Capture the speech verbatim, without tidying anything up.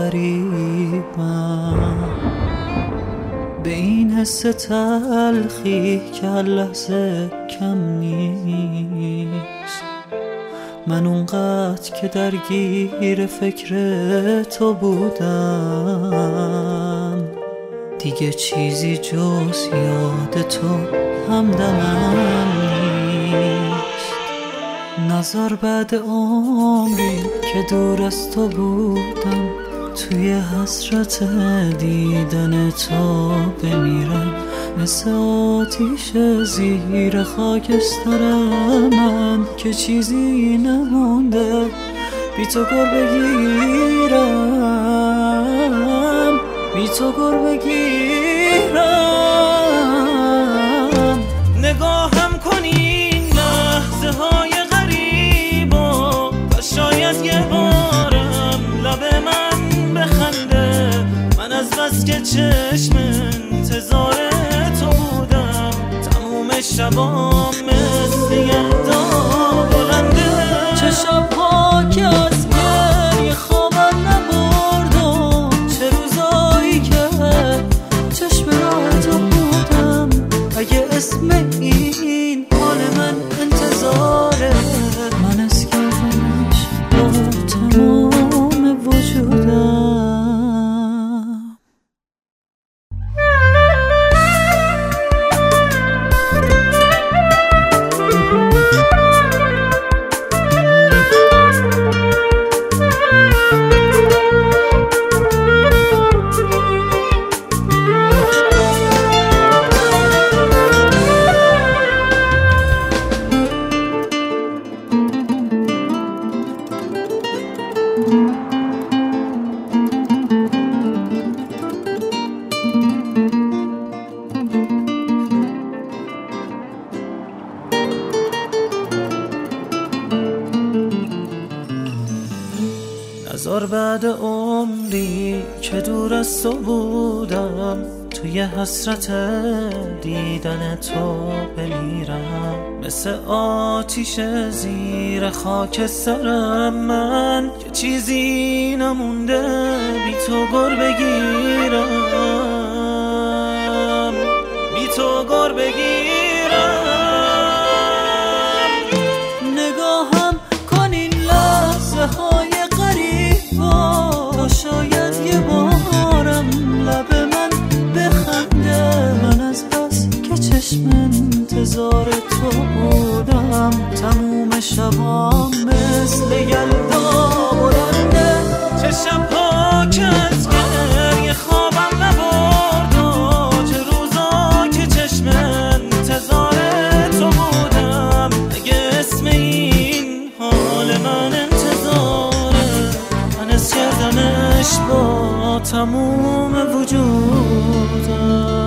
غریبم، به این حس تلخی که هر لحظه کم نیست. من اونقدر که درگیر فکر تو بودم، دیگه چیزی جز یاد تو همدمم نیست. نظر بعد عمری که دور از تو بودم، توی حسرت دیدن تو بمیرم. مثل آتیش زیر خاکستر من که چیزی نمونده بی تو گر بگیرم، بی تو گر بگیرم. نگاهم کنی لحظه های غریبا، و شاید یه بارم لب من بخنده. من از بس که چشم انتظار تو بودم، تموم شبام مثل یلدا بلنده. چه شب‌ها که از گریه خوابم نبرد و چه روزایی که چشم راه تو بودم. اگه اسم این حال من انتظاره، من از کردمش با تمام وجودم. نظر بعد عمری که دور از تو بودم، توی حسرت دیدن تو بمیرم. مثل آتیش زیر خاک سرم من که چیزی نمونده بی تو گر بگیرم، بی تو گر بگیرم. نگاهم کن این لحظه های تا شاید یه بارم لب من بخنده. من از بس که چشم انتظار تو بودم، تموم شبام مثل یلدا بلنده. چه شب‌ها که از گریه خوابم نبرد و چه روزا که چشم انتظار تو بودم. اگه اسم این حال من کردمش با تموم وجودم.